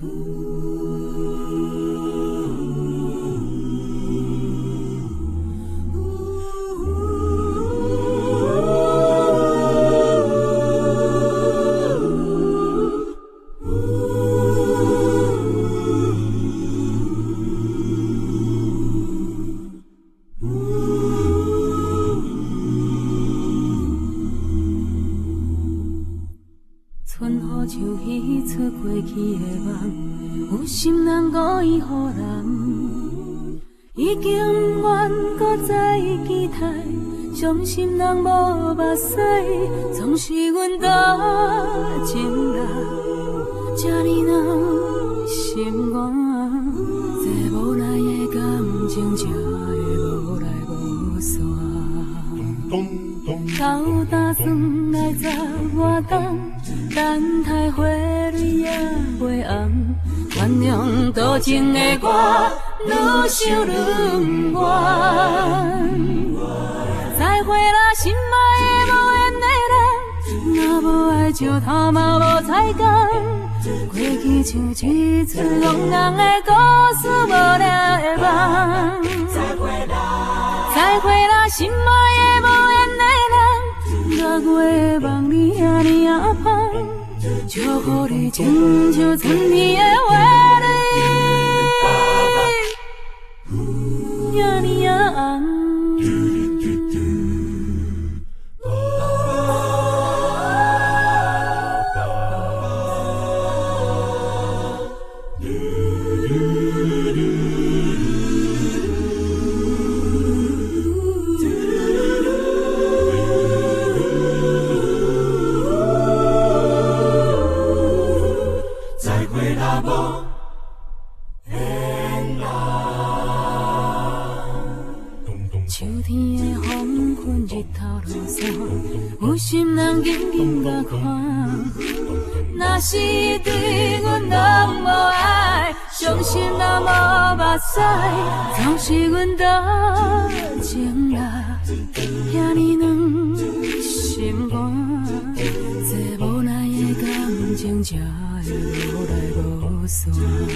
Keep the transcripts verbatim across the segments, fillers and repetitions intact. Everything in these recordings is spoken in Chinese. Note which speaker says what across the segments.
Speaker 1: 像彼出过去的梦，有心人故意予人，已经愿搁再期待，伤心人无目屎，总是阮多情人，这呢让心肝，这无奈的感情才会无来无散。斗打算来十外冬。等待花蕊也袂红，原谅多情的我，愈想愈不愿。再会啦，心爱的无缘的人，若无爱就头嘛无彩工。过去像一出憨人的故事，无聊的梦。再会啦，再会啦，心爱的无缘的人，六月的梦你遐尼啊香。祝福你亲像春天的花蕊，遐尼啊红。秋天的黄昏，日头落山，有心人紧紧甲看。若是对阮拢无爱，伤心若无目屎，总是阮多情啦，遐尼软心肝，这无奈的感情才会无来无散。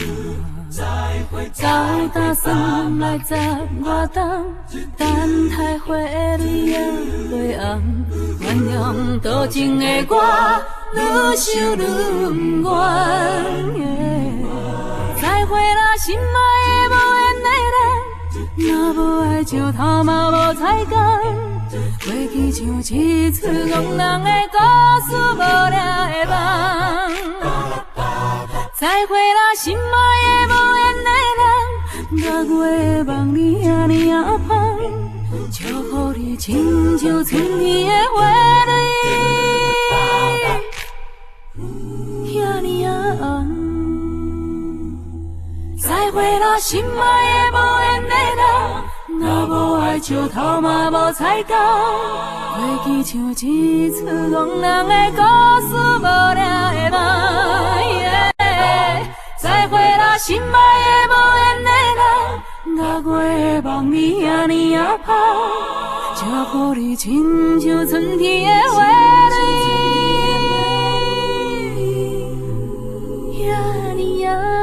Speaker 1: 斗打算来十外冬，等待花蕊也袂红，原谅多情的我，愈想愈不愿。再会啦，心爱的无缘的人，若无爱就头嘛无彩工。过去像一出憨人的故事，无聊的梦。再会啦，心爱的无缘的人，六月的梦你遐尼啊香，祝福你亲像春天的花蕊，遐尼啊红。再会啦，心爱的无缘的人，若无爱就头嘛无彩工。过去像一出憨人的故事，无聊的梦。再会啦，心爱的无缘的人，六月的梦你遐尼啊香，祝福你亲像春天的花蕊，遐尼啊。